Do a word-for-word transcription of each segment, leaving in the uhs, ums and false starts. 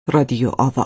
رادیو آوا.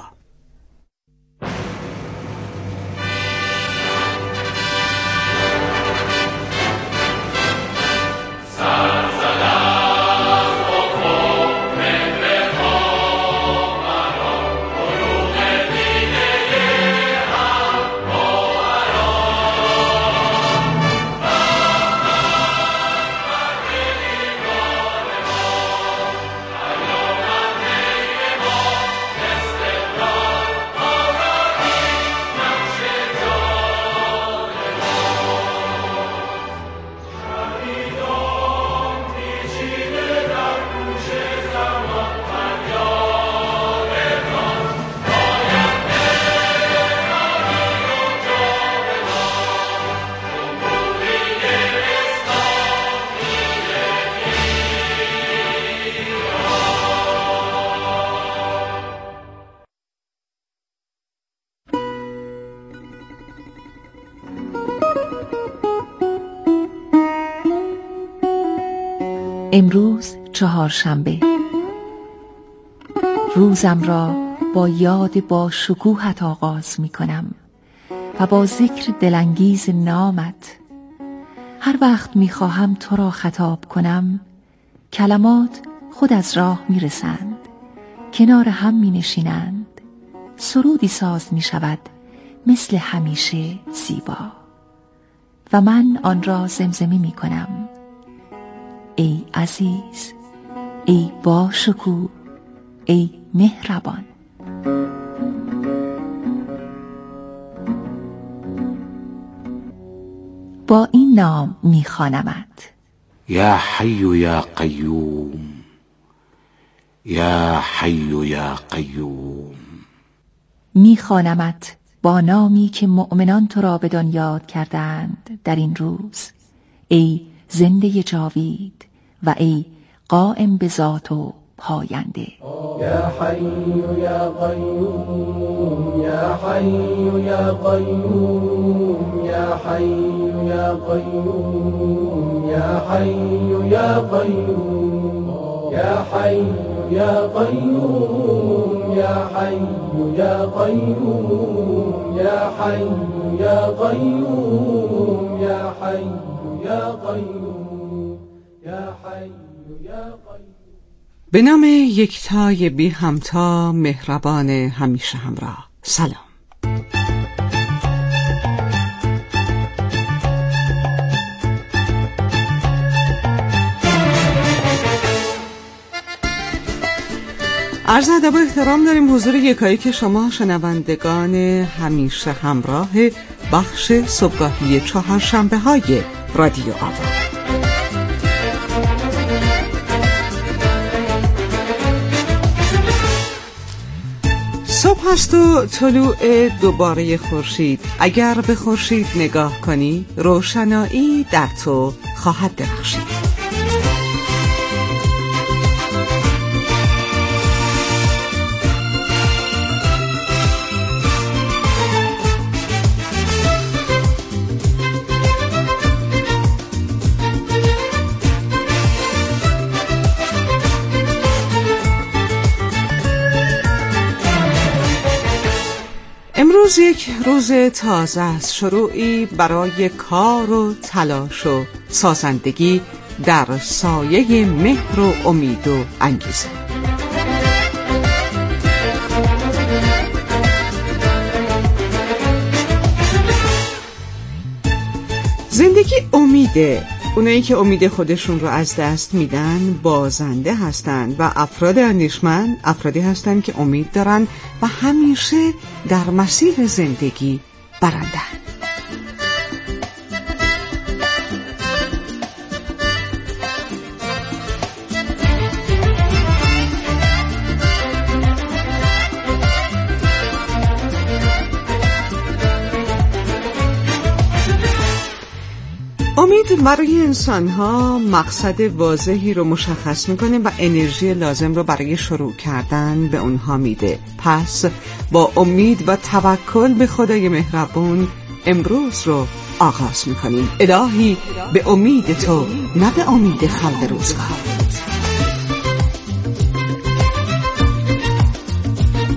امروز چهارشنبه. روزم را با یاد با شکوهت آغاز می کنم و با ذکر دلانگیز نامت. هر وقت می خواهم تو را خطاب کنم، کلمات خود از راه می رسند، کنار هم می نشینند، سرودی ساز می شود مثل همیشه زیبا و من آن را زمزمی می کنم. ای عزیز، ای با شکوه، ای مهربان. با این نام میخوانمت: یا حی یا قیوم، یا حی یا قیوم. میخوانمت با نامی که مؤمنان تو را بدان یاد کردند در این روز: ای زنده جاوید و ای قائم به ذات و پاینده. یا حی یا قیوم، یا حی یا قیوم، یا حی یا قیوم، یا حی یا قیوم، یا حی یا قیوم، یا حی یا قیوم، یا حی یا قیوم، یا حی یا قیوم، یا حی یا قیوم. به نام یکتای بی همتا، مهربان، همیشه همراه. سلام. عرض ادب و احترام داریم حضور یکایی که شما شنوندگان همیشه همراه بخش صبحگاهی چهارشنبه های رادیو آوا. صبح است و طلوع دوباره خورشید. اگر به خورشید نگاه کنی، روشنایی در تو خواهد درخشید. امروز یک روز تازه است، شروعی برای کار و تلاش و سازندگی در سایه مهر و امید و انگیزه. زندگی امیده. اونایی که امید خودشون رو از دست میدن بازنده هستند و افراد اندیشمند افرادی هستند که امید دارن و همیشه در مسیر زندگی برنده. امید برای انسان‌ها مقصد واضحی رو مشخص می‌کنه و انرژی لازم رو برای شروع کردن به اونها میده. پس با امید و توکل به خدای مهربون امروز رو آغاز می‌کنیم. الهی به امید تو، نه به امید خلق روزگار.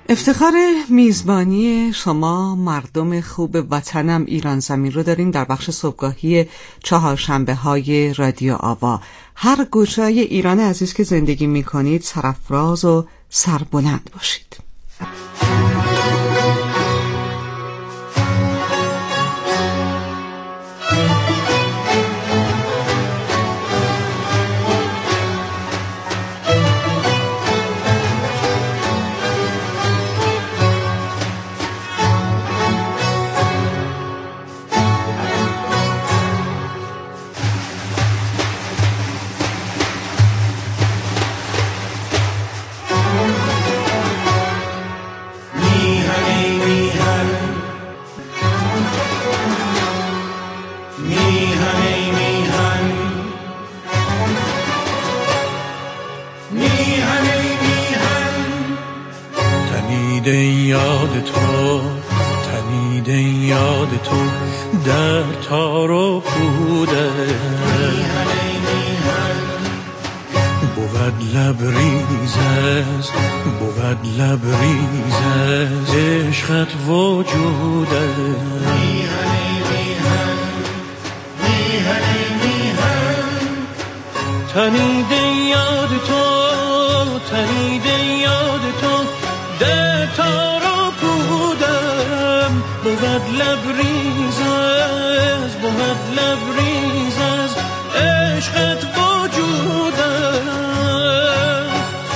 افتخار میزبانی شما مردم خوب وطنم ایران زمین رو داریم در بخش صبحگاهی چهارشنبه های رادیو آوا. هر گوشه‌ای ایران عزیز که زندگی میکنید سرفراز و سربلند باشید. یاد تو تنیده یاد تو در تار و پوده بود لبریز از بود لبریز از عشقت وجوده تنیده یاد تو تنیده یاد تو در تار و پودم بود لبریز از بود لبریز از عشقت وجودم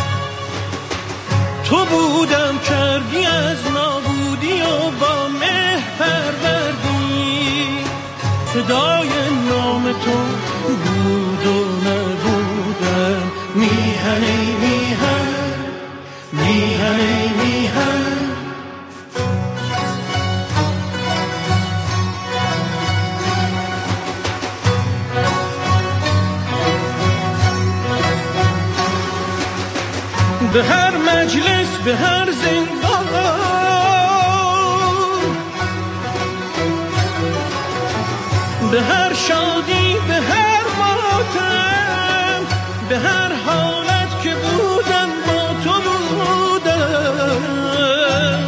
تو بودم کردی از نابودی و با مه پروردی صدای نام تو بود و نبودم میهنی میهن میهن میهن به هر مجلس به هر زندان به هر شادی به هر ماتم به هر حالت که بودم با تو بودم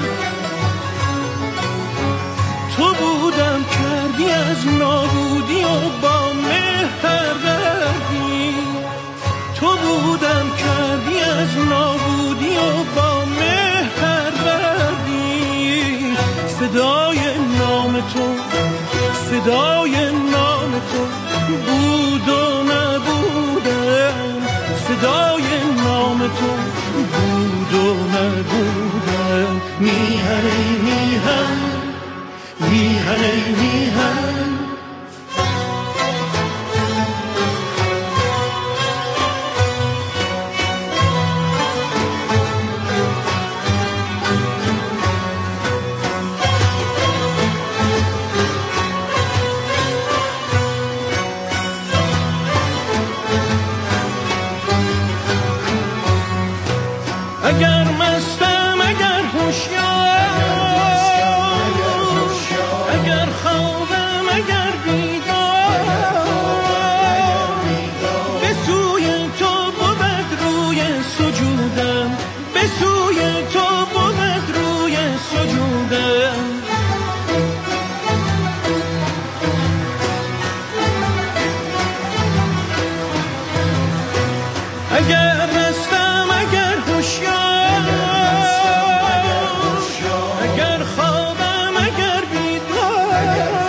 تو بودم کردی از نابودی و با مه پروردی تو بودم کردی از نابودی و با مه پروردی فدای نام تو فدای نام تو بود و نبودم فدای نام تو بود و نبودم میهن میهن میهن میهن اگر مستم اگر هوشیار اگر خوابم اگر بیدار به سوی تو بود روی سجودم به سوی تو بود روی سجودم اگر مستم اگر هوشیار اگر خوابم اگر بیدار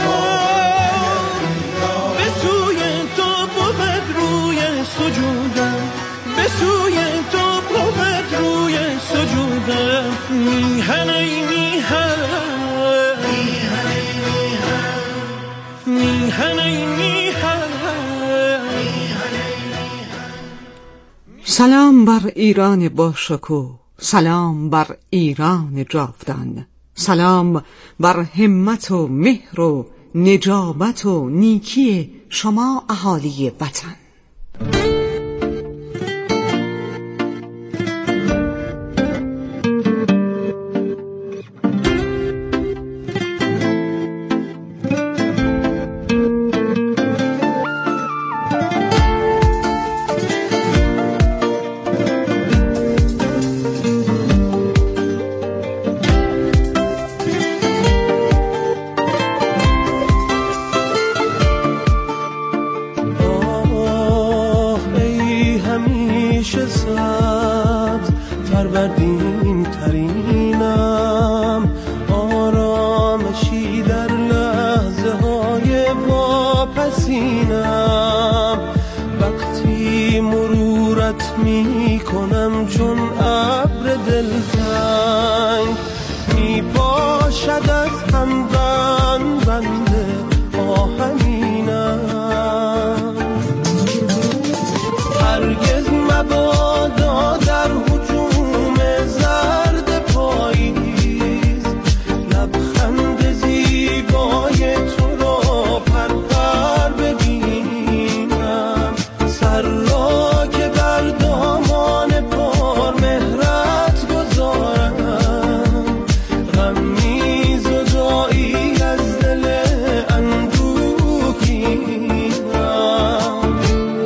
به سوی تو بود روی سجودم به سوی تو بود روی سجودم میهن ای میهن میهن ای میهن سلام بر ایران با شکوه، سلام بر ایران جاودان، سلام بر همت و مهر و نجابت و نیکی شما اهالی وطن. باشد از همدن بنده آهنینم. هرگز مبادا در هجوم زرد پاییز لبخند زیبای تو را پرپر ببینم. سر را که بر دامان پار مهرت گذارم، غمیز و جایی از دل اندوهگینم.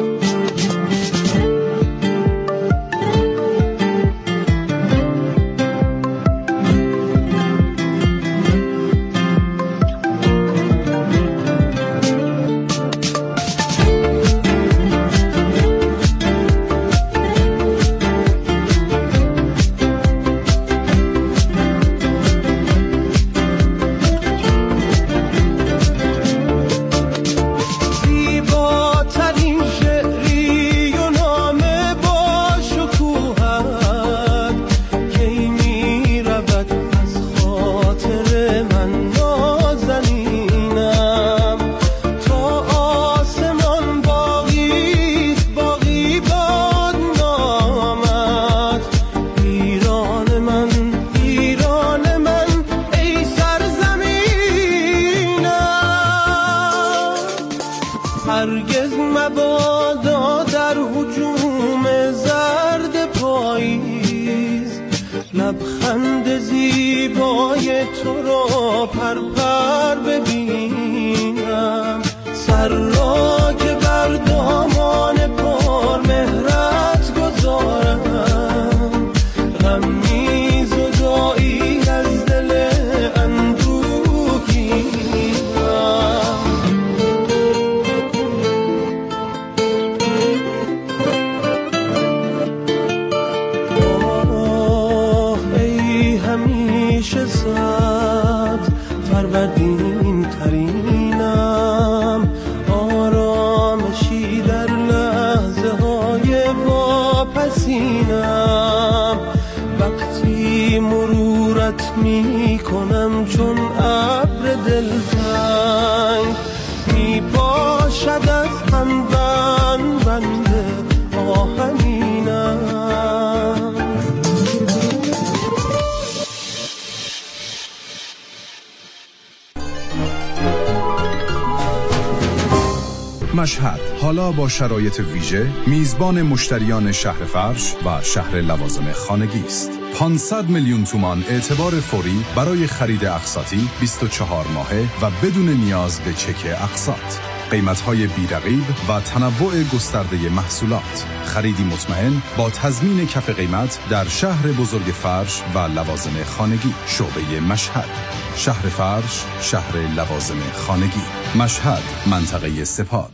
زیباترین شعری و نامه با شکوهت کی می رود از خاطر من نازنینم. تا آسمان باقیست باقی باد نامت. ایران من ایران من ای سرزمینم. هرگز مبادا در هجوم زرد پاییز لبخند زیبای تو را پرپر ببینم. سر را که بر دامان پار مهرت گذارم، غمیز و جایی از دل اندوهگینم. آه ای همیشه صد فروردین ترینم. آرامشی در لحظه های واپسینم. وقتی مرورت می کنم چون ابر دلتنگ، می باشد از همدن بنده آهنینم. مشهد حالا با شرایط ویژه میزبان مشتریان شهر فرش و شهر لوازم خانگی است. پانصد میلیون تومان اعتبار فوری برای خرید اقساطی بیست و چهار ماهه و بدون نیاز به چک اقساط. قیمت‌های بی‌رقیب و تنوع گسترده محصولات. خریدی مطمئن با تضمین کف قیمت در شهر بزرگ فرش و لوازم خانگی. شعبه مشهد، شهر فرش، شهر لوازم خانگی. مشهد، منطقه سپاد.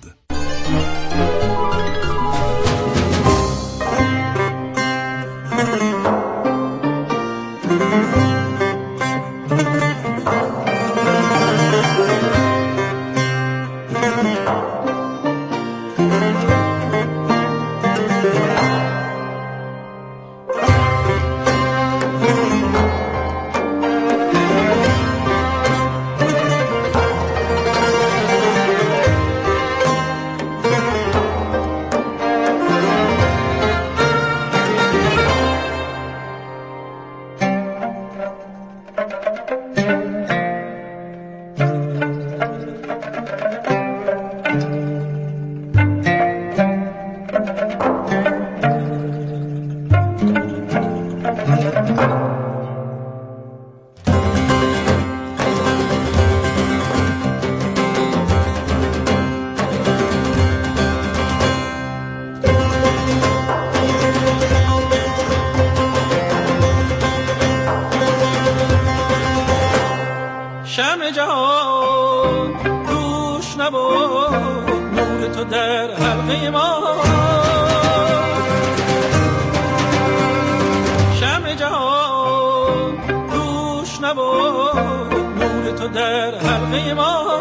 شمع جهان روش نبود، نور تو در حلقه ما. شمع جهان روش نبود، نور تو در حلقه ما.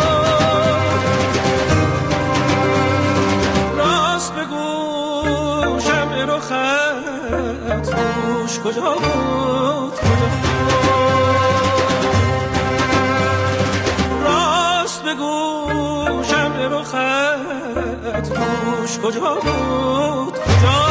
راست بگو شمع رو خط روش کجا بود، کجا بود. دوش کجا بود کجا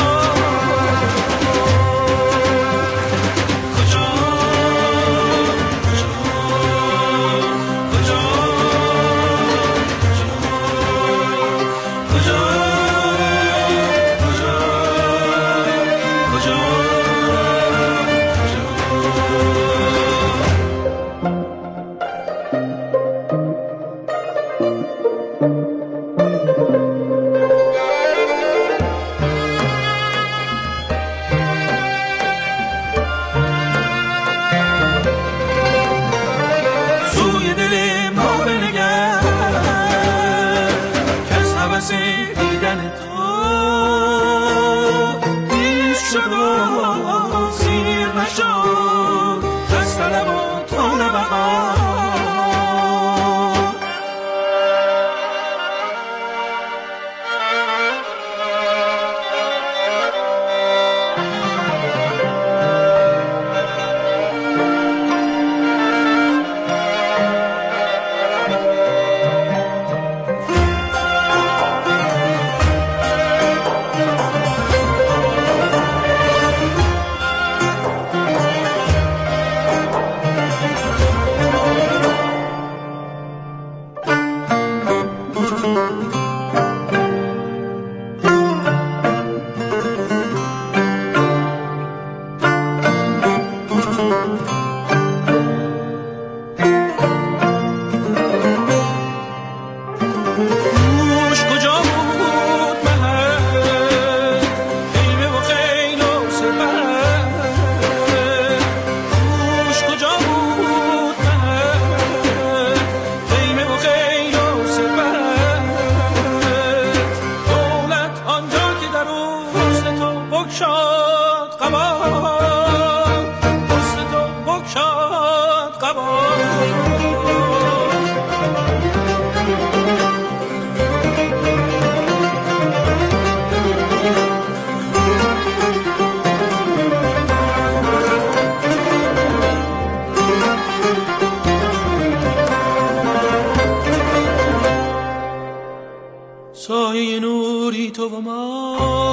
سایه نوری تو و ما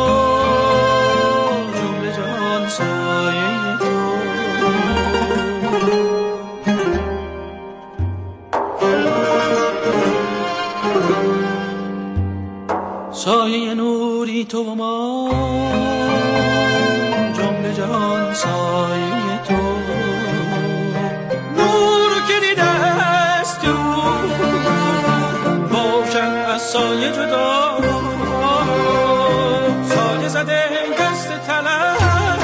جمله جهان سایه تو سایه نوری تو و ما جمله جهان سایه تو نور که دیده است تو باشد از سایه جدا سایه زده دست طلب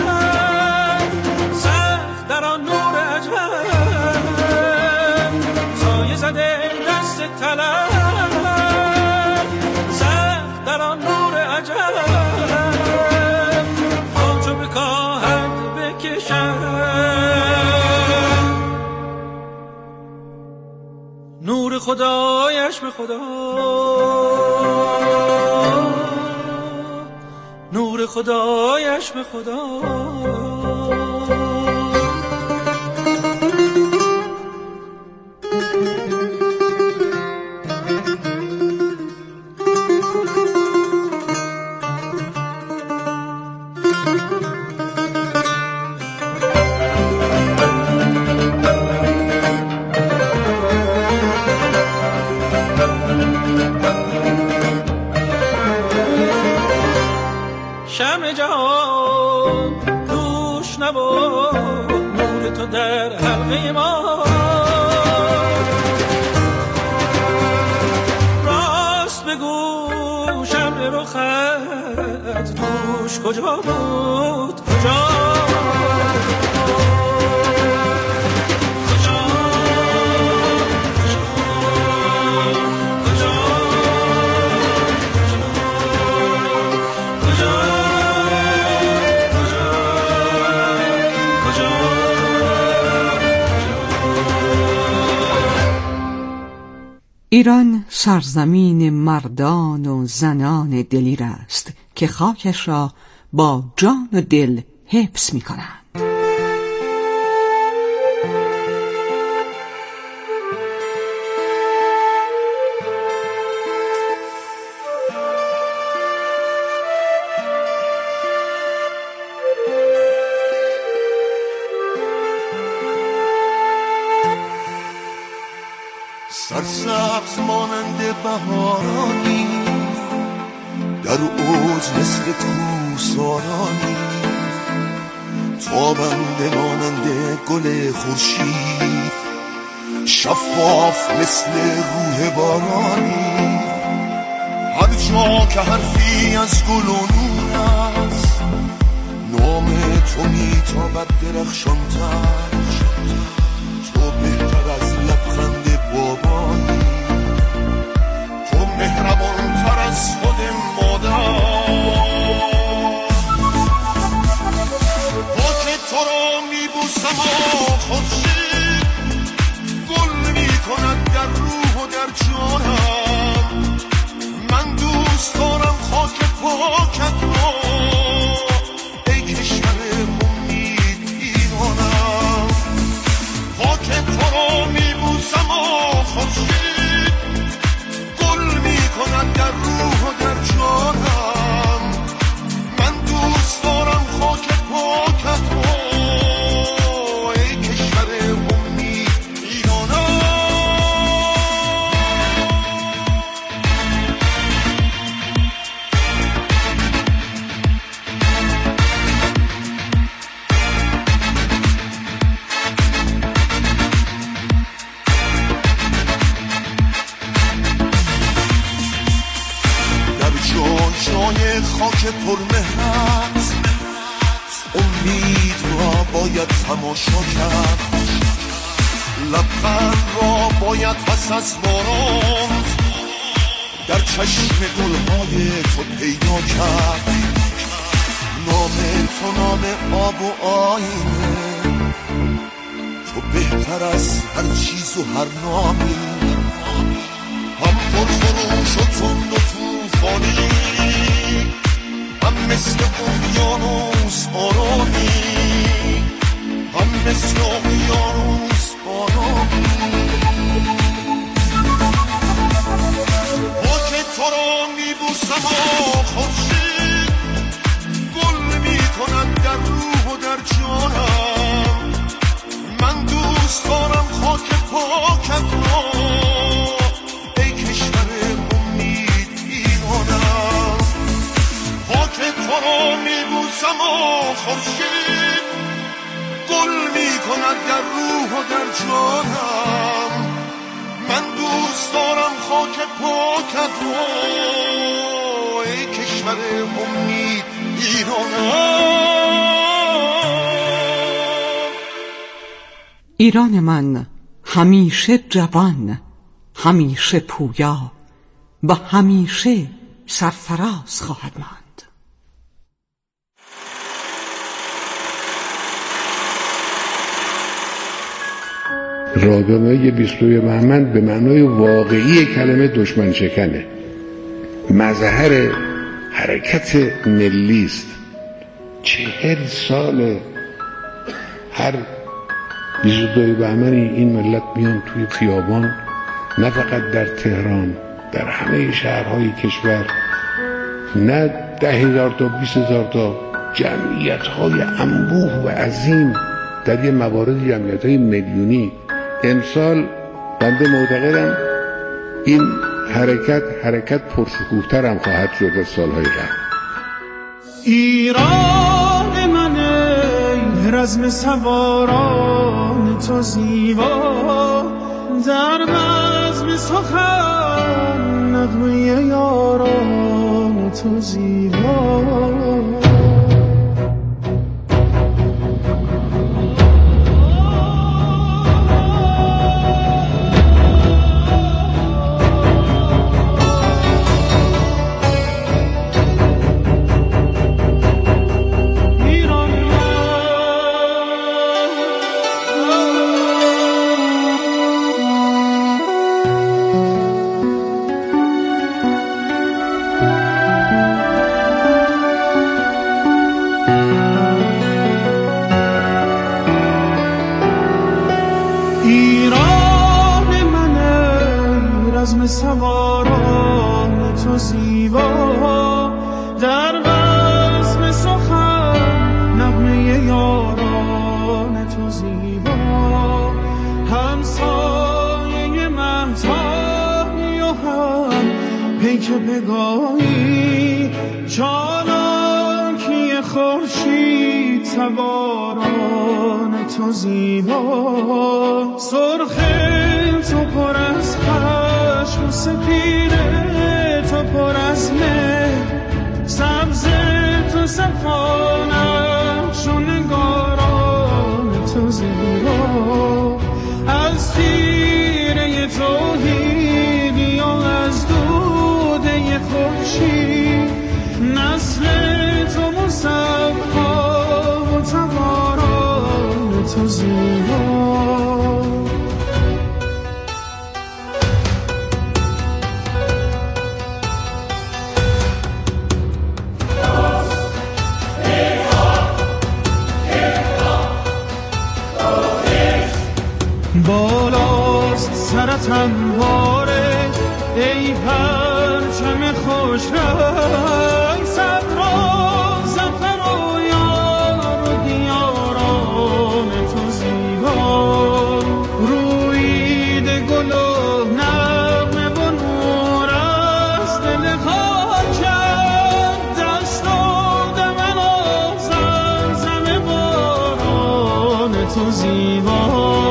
سخت در آن نور عجب سایه زده دست طلب سخت در آن نور عجب خاچو بکاهد بکشد نور خدایش به خدا نور خدایش به خدا شمع جهان دوش نبود نور تو در حلقه ما راست بگو شمع رخت دوش کجا بود کجا ایران سرزمین مردان و زنان دلیر است که خاکش را با جان و دل حفظ می کنند. سرسبز مانند بهارانی، در اوج مثل کوسارانی، تابنده مانند گل خورشید، شفاف مثل روح بارانی. هر جا که حرفی از گل و نور است، نام تو میتابد درخشان‌تر. تو بهتر از لبخند بابانی، تو مهربان‌تر از خود مادر. با که تو را میبوسم و خورشید گل میکند در روح و در جانم. من دوست دارم خاک پاکت را، ای کشور امید ایرانم. خاک تو را میبوسم و خورشید گل میکند در روح و در جانم. من دوست دارم خاک پاکت را، ای کشور امید ایرانم. جای خاک پرمهرت امید را باید تماشا کرد، لبخند را باید پس از باران در چشم گلهای تو پیدا کرد. نام تو نام آب و آینه، تو بهتر از هر چیز و هر نامی. هم پرخروش و تند و توفانی، هم مثل اقیانوس آرامی، هم مثل اقیانوس بارانی. با که تو را میبوسم و خورشید گل میکند در روح و در جانم. من دوست دارم خاک پاکت را، ای کشور امید ایرانم. خاک تو را میبوسم و خورشید گل میکند در روح و در جانم. من دوست دارم خاک پاکت را، ای کشور امید ایرانم. ایران من همیشه جوان، همیشه پویا و همیشه سرفراز خواهد ماند. رادانای بیستوی بهمن به معنای واقعی کلمه دشمن شکنه، مظهر حرکت ملی است. چهل سال هر بیست و دو بهمن این ملت میان توی خیابان، نه فقط در تهران، در همه شهرهای کشور، نه ده هزار تا بیست هزار تا، جمعیت های انبوه و عظیم، در یه موارد جمعیت های میلیونی. امسال بنده معتقدم این حرکت حرکت پرشکوه‌تر هم خواهد شد از سالهای قبل. ایران من ای رزم سواران تو زیبا، در بزم سخن نغمه یاران تو زیبا. سواران تو زیبا، در بزم سخن نغمه یاران تو زیبا. همسایه مهتاب که پگاهی چالاکی خورشید سواران تو زیبا، سرخ تو پر از خشم و سپید تو پر از مهر، سبز تو صفا نقش و نگاران تو زیبا، از تیره توحیدی و از دوده خورشید، نسل تو مصفا و تباران تو زیبا. بالاست سرت همواره ای پرچم خوش رنگ، صبر و ظفر و یار و دیاران تو زیبا، رویده گل و نغمه و نور از دل خاکم، دست و دمن و زمزم باران تو زیبا.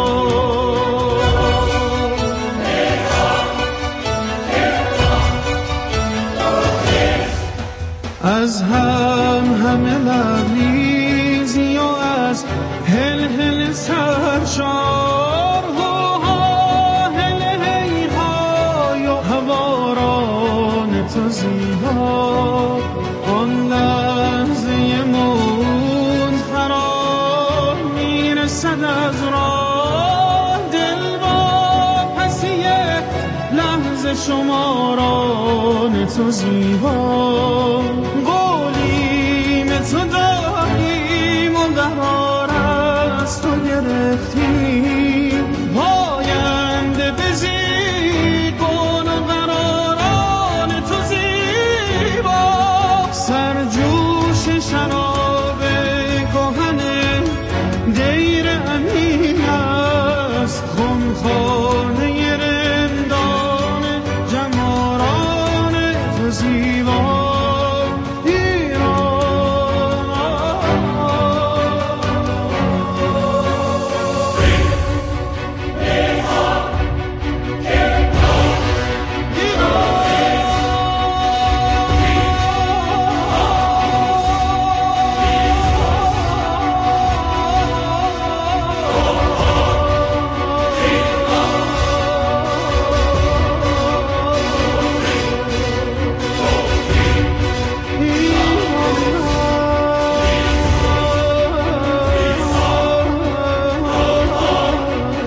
از هم همه لبریزی و از هل هل سرشار، ها هل هی های و هواران تو زیبا، آن لحظه موت فرا میرسد از راه، دل با پسی لحظه شماران تو زیبا.